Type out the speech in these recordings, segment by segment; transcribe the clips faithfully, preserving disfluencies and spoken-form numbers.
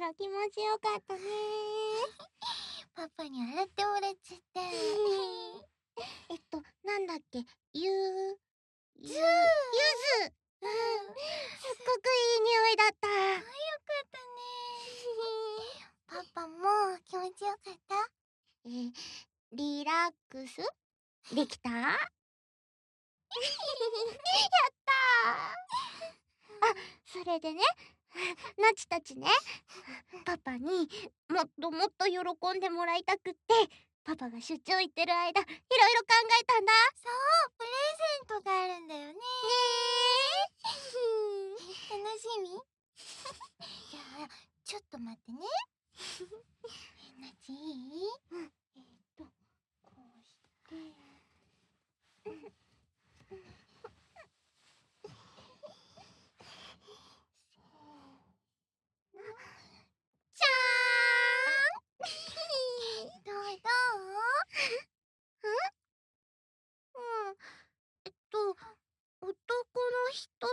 ら気持ちよかったね。 パパに洗ってもらっちゃった。 えっと、なんだっけ、ゆう、ゆ、ゆず。うん、すっごくいい匂いだった。あ、よかったね。パパも気持ちよかった？ えー、リラックスできた？やったー。あ、それでね、なちたちね、パパにもっともっと喜んでもらいたくって、パパが出張行ってる間、いろいろ考えたんだ。 そう、プレゼントがあるんだよね。ねえ。楽しみ？じゃあ、ちょっと待ってね。なちいい？ うん。 えっと、こうして。うん。 じゃーん。 どうどう？ うん。えっと、男の人って、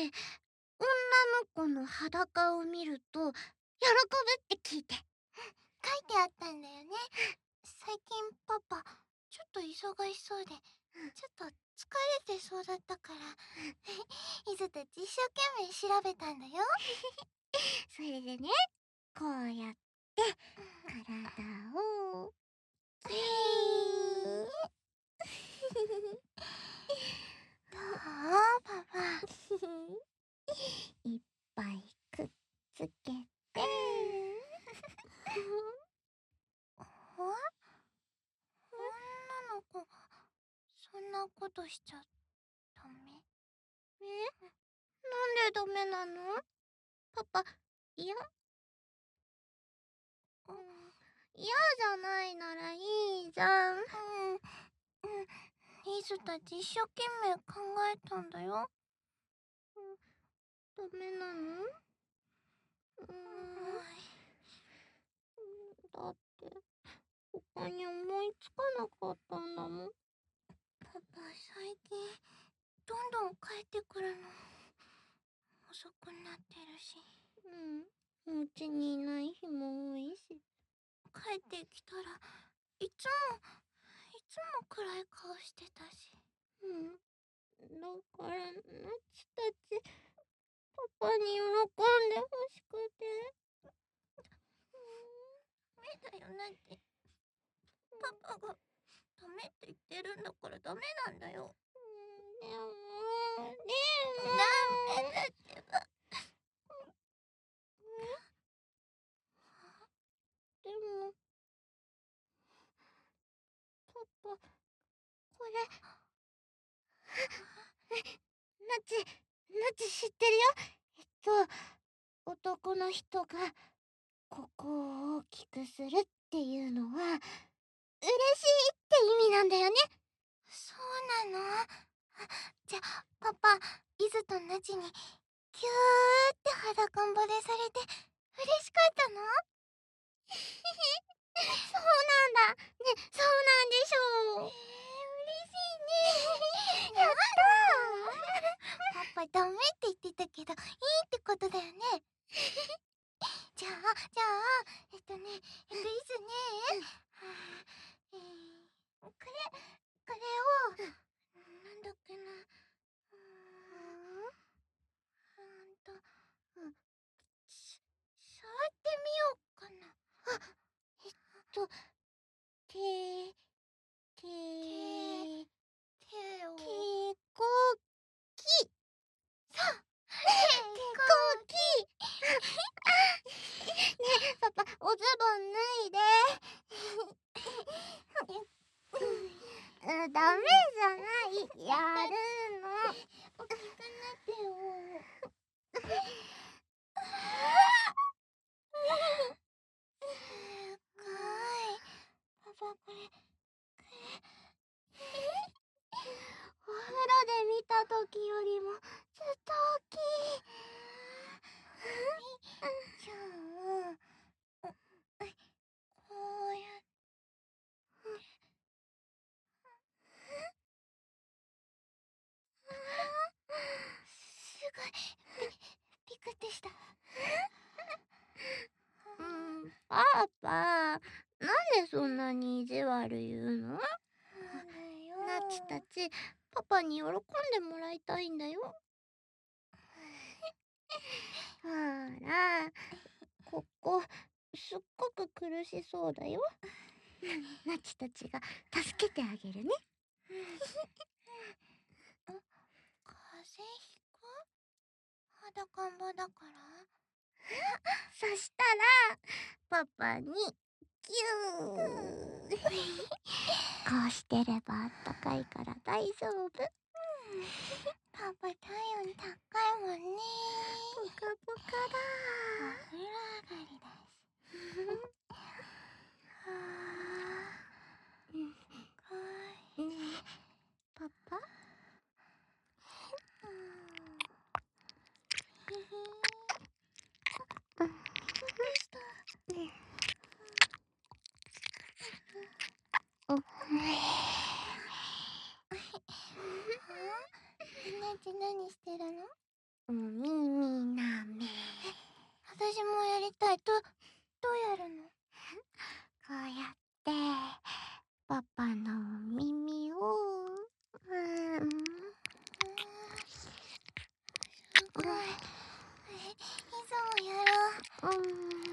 女の子の裸を見ると喜ぶって聞いて。 書いてあったんだよね。最近パパ、ちょっと忙しそうで、ちょっと疲れてそうだったから、いずたち一生懸命調べたんだよ。 それでね、こうやって体をキーどうパパ。 いっぱいくっつけて女の子がそんなことしちゃダメ？ え、なんでダメなの？パパ、いや、うん、嫌じゃないならいいじゃん。 うん、うん、いずたち一生懸命考えたんだよ。 うん、ダメなの？うーん、だって他に思いつかなかったんだもん。 パパ、最近どんどん帰ってくるの遅くなってるし。 うん、お家にいない日も多いし。 帰ってきたらいつもいつも暗い顔してたし。 うん、だからなちたちパパに喜んでほしくて。 ダメだよなって。パパがダメって言ってるんだからダメなんだよ。 でも、でもダメだってば。 でも、パパ、これなち、なち知ってるよ。えっと、男の人がここを大きくするっていうのは、嬉しいって意味なんだよね。 そうなの？じゃあパパ、イズとナチにキューって裸んぼでされて嬉しかったの？ そうなんだ。ね、そうなんでしょう。 えー、嬉しいね。 やったーパパダメって言ってたけどいいってことだよね。じゃあじゃあえっとねえっといずね、えー、これこれをなんだっけな、うーんうんと、うん、し触ってみようかな。 あ、えっと、て、て、 手をてこき。 そう、 てこき。ねえ、パパ、おズボン脱いで。うん、ダメじゃない。やるの。 大きくなってよ。すごい。パパこれ、これ。 お風呂で見た時よりもずっと大きい。 じゃあ、こうやって。すごい。ピ、ピクってした。 そんなに意地悪言うの？ そうだよ。 なちたち、パパに喜んでもらいたいんだよ。ほら、ここすっごく苦しそうだよ。なちたちが助けてあげるね。 風邪ひく？裸んぼだから？ そしたらパパにギューこうしてればあったかいから大丈夫。 パパ体温高いもんね。 ポカポカだ。 お風呂上がりだし。はあ、 ねえパパ、 ひひうんどうした？ ねおはなち何してるの？ お耳なめ。 私もやりたい。ど、どうやるの？ こうやってパパのお耳をうん、 すごい。え、いつもやろう。 うん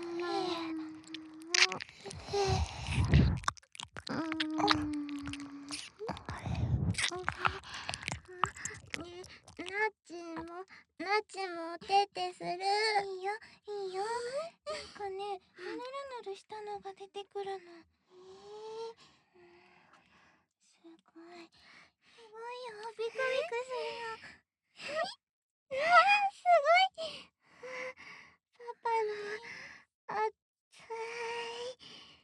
ね、なちもなちもおててする。 いいよ、いいよ。なんかね、ぬるぬるしたのが出てくるの。えー、すごい。すごいよ。ビクビクするの。 うわー、すごい。パパのあっつい。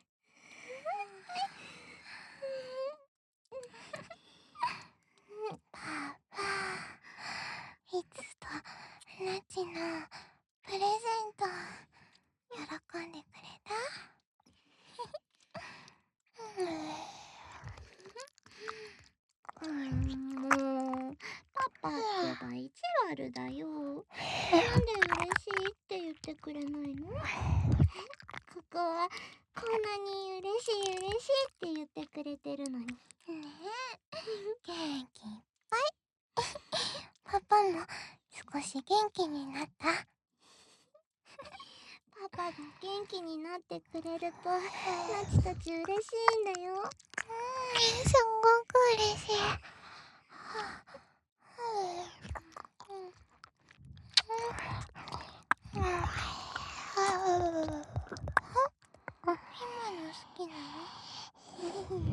パパ、いつとなちのプレゼント喜んでくれた？ うん、もうパパってば意地悪だよ。なんで嬉しいって言ってくれないの？ここはこんなに嬉しい嬉しいって言ってくれてるのに。 ねえ、元気いっぱい。パパも少し元気になった。 パパが元気になってくれるとなちたち嬉しいんだよ。 うん、すごく嬉しい。今の好きなの？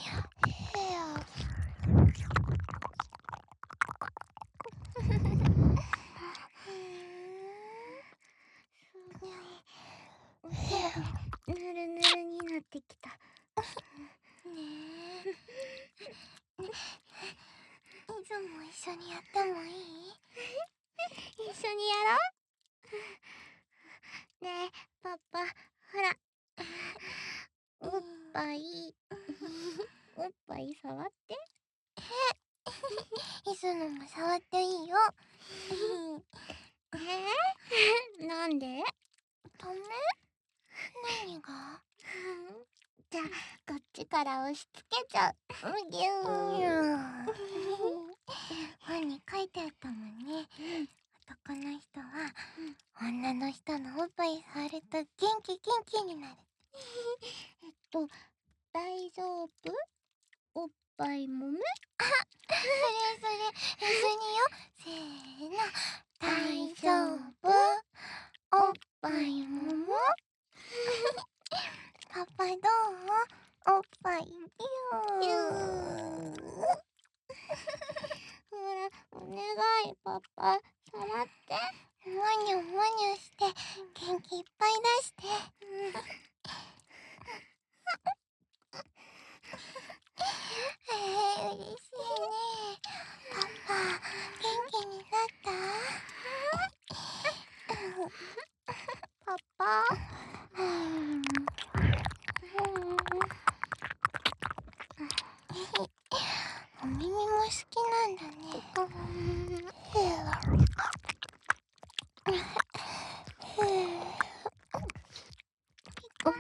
すごいお手でぬるぬるになってきた。 ねえ、いつも一緒にやってもいい？ 一緒にやろう。ねえパパ、ほらおっぱいおっぱい触って。 いつのも触っていいよ。 えー、なんで？ ダメ？何が？ じゃあこっちから押し付けちゃう。ぎゅー。 本に書いてあったもんね。男の人は女の人のおっぱい触ると元気元気になる。 えっと大丈夫？おっぱいもむ？ それそれ、一緒によ。せーの。大丈夫？おっぱいもむ？パパどう？おっぱいぎゅー。 ほらお願いパパ触って。 もにょもにょして元気いっぱい出して。えー、嬉しいね。パパ元気になった？ パパ、 お耳も好きなんだね。ピコ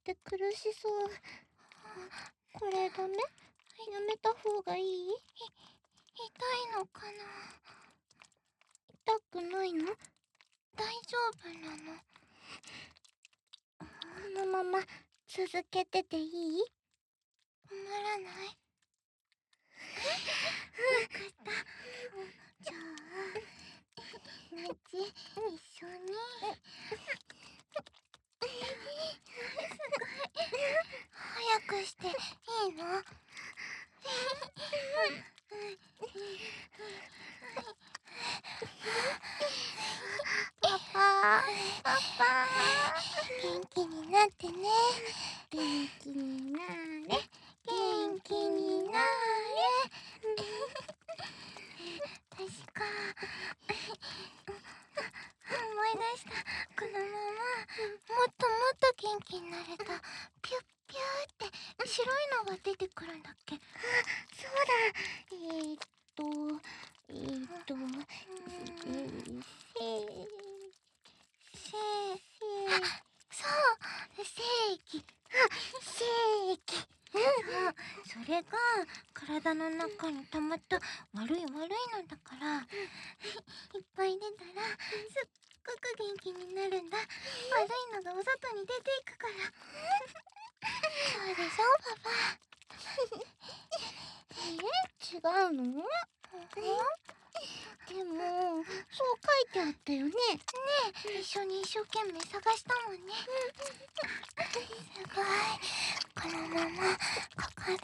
って苦しそう。これダメ？やめた方がいい？ 痛いのかな？ 痛くないの？ 大丈夫なの？ このまま続けてていい？ 困らない？わかった。じゃあ、なち、一緒に。すごい。早くしていいの？ パパ、パパ。 元気になってね。 元気になれ。 元気になれ。確か、思い出した。このままもっともっと元気になれた。ピュッピューって白いのが出てくるんだっけ？ そうだ。えーっと、えーっと、えー、せせー、そう、精液。 あ、精液。 そう、それが体の中に溜まった悪い悪いのだから、いっぱい出たらすっごく元気になるんだ。悪いのがお外に出ていくから。そうでしょ、パパ。 え、違うの？でも、そう書いてあったよね。 ねえ、一緒に一生懸命探したもんね。すごい。このままここで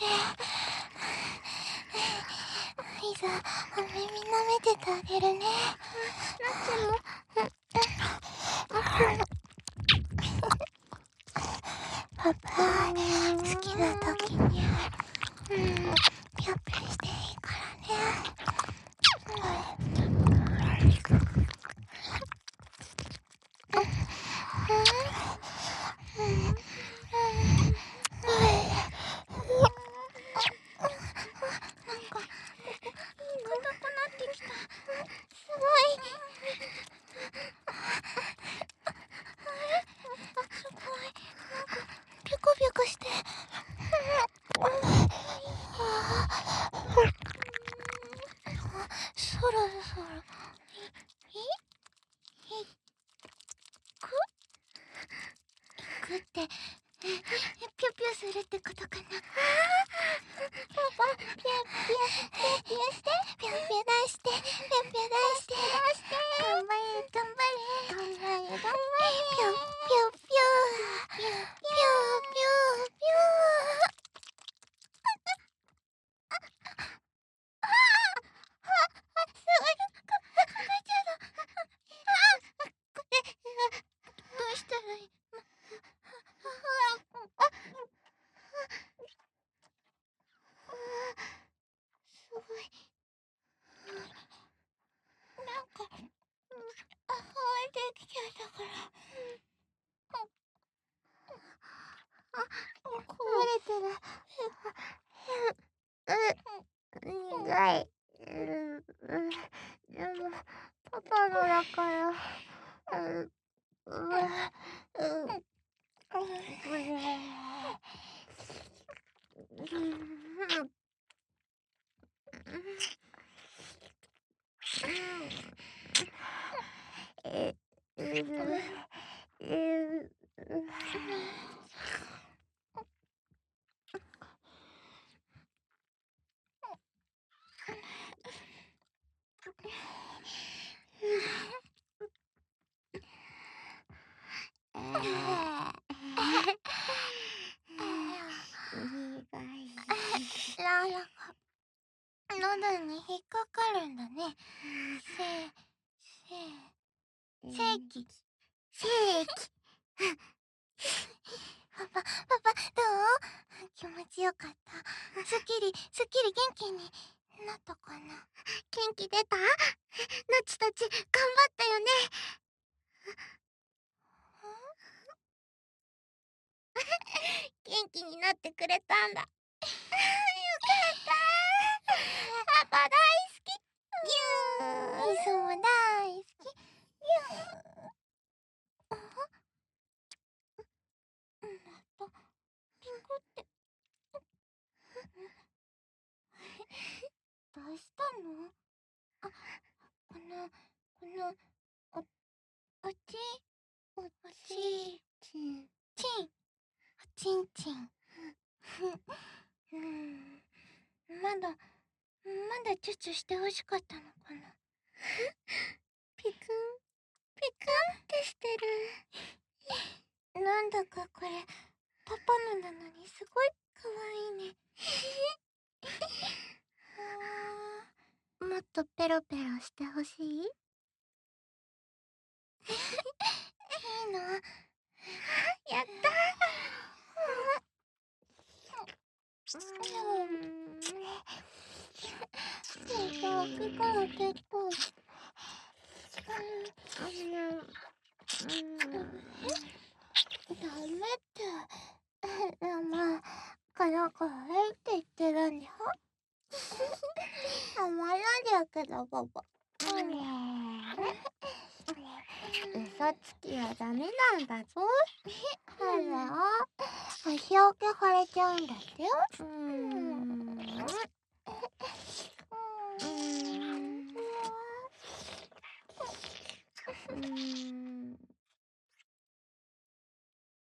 いざお耳舐めててあげるね。 なっちも。 パパ、好きな時には、うん、ぴょっぴょしていいからね。そろそろいいくいくってぴょぴょするってことかな。 パパ、ぴゃぴゃ、ぴゃぴゃして。 ぴょぴょ出して、ぴょぴょ出して。頑張れ、頑張れ。 頑張れ、頑張れ。 ぴょぴょぴょ。ぴょぴょぴょぴょ。どうしたらいい？ すごい。 なんか、あ、湧いてきちゃったから。 あ、こぼれてる。う、苦い。うん、でも、パパのだから。うん、う、うん、これ。え、う、う、 ラーラが喉に引っかかるんだね。せ、せ、正規。 正規。 パパ、パパ、どう？気持ちよかった？すっきり、すっきり元気になったかな？ 元気出た？なちたち、頑張ったよね。元気になってくれたんだ。よかった。パパ大好き。ぎゅー。 いつも大好き。ぎゅー。あ？なんだ？ の？あ、この、この、お、おち、おち、 ちん。 ちん。おちんちん。うん。まだ、まだチュチュしてほしかったのかな。 ピクン、ピクンってしてる。なんだかこれ、パパのなのにすごいかわいいね。 もっとペロペロしてほしい？いいの？ やったー。うん。 先から結構。ダメって。でも、この子はいいって言ってるんだよ。たまらんだけど、パパ。 嘘つきはダメなんだぞ。 あら、足置け腫れちゃうんだってよ。 うん。